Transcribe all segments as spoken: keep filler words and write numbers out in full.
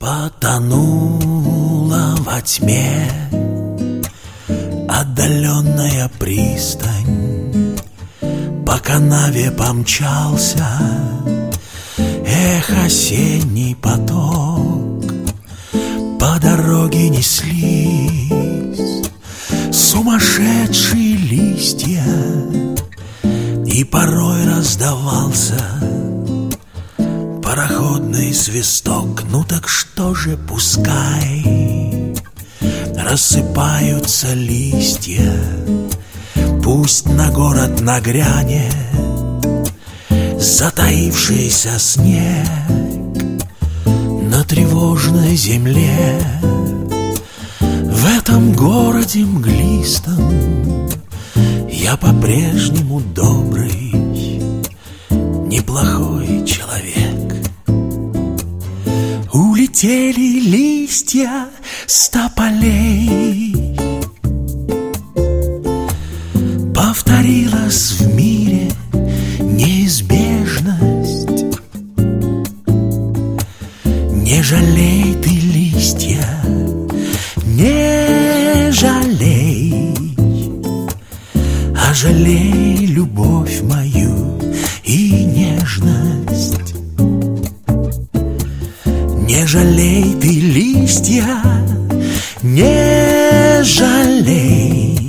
Потонула во тьме отдаленная пристань, по канаве помчался эх, осенний поток. По дороге неслись сумасшедшие листья, и порой раздавался пароходный свисток. Ну так что же, пускай рассыпаются листья, пусть на город нагрянет затаившийся снег. На тревожной земле, в этом городе мглистом, я по-прежнему добрый, неплохой человек. Улетели листья с тополей, повторилась в мире неизбежность. Не жалей ты листья, не жалей, а жалей любовь мою и нежность. Не жалей ты листья, не жалей,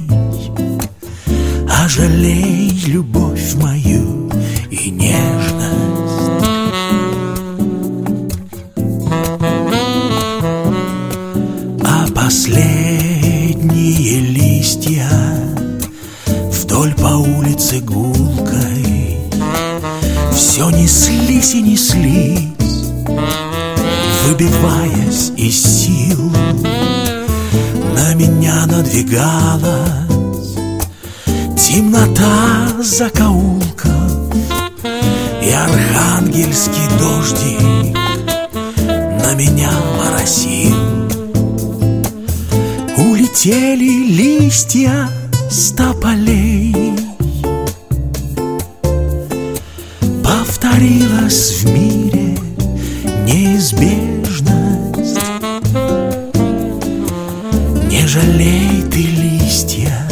а жалей любовь мою и нежность. А последние листья вдоль по улице гулкой все неслись и неслись, выбиваясь из сил. На меня надвигалась темнота закоулков, и архангельский дождик на меня моросил. Улетели листья с тополей, повторилась в мире неизбежность. Не жалей ты листья,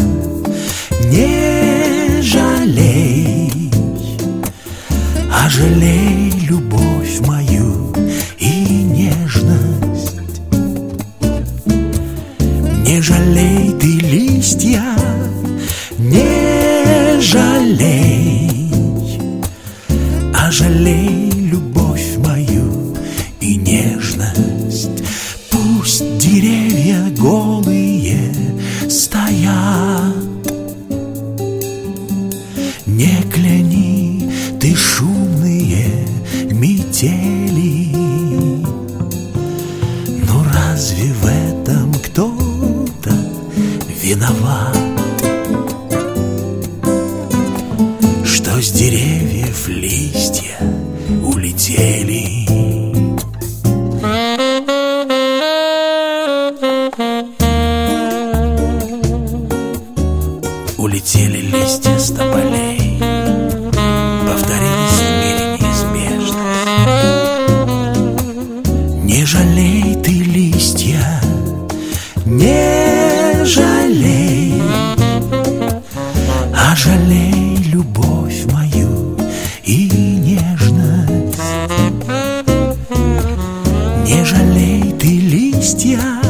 не жалей, а жалей любовь мою и нежность. Не жалей ты листья, не жалей, а жалей любовь мою и нежность. Пусть деревья голые стоят, не кляни ты шумные метели. Но разве в этом кто-то виноват, что с деревьев листья улетели? Улетели листья с тополей, повторились в мире неизбежность. Не жалей ты листья, не жалей, а жалей любовь мою и нежность. Не жалей ты листья,